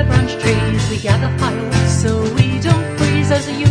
the branch trees we gather firewood so we don't freeze. There's a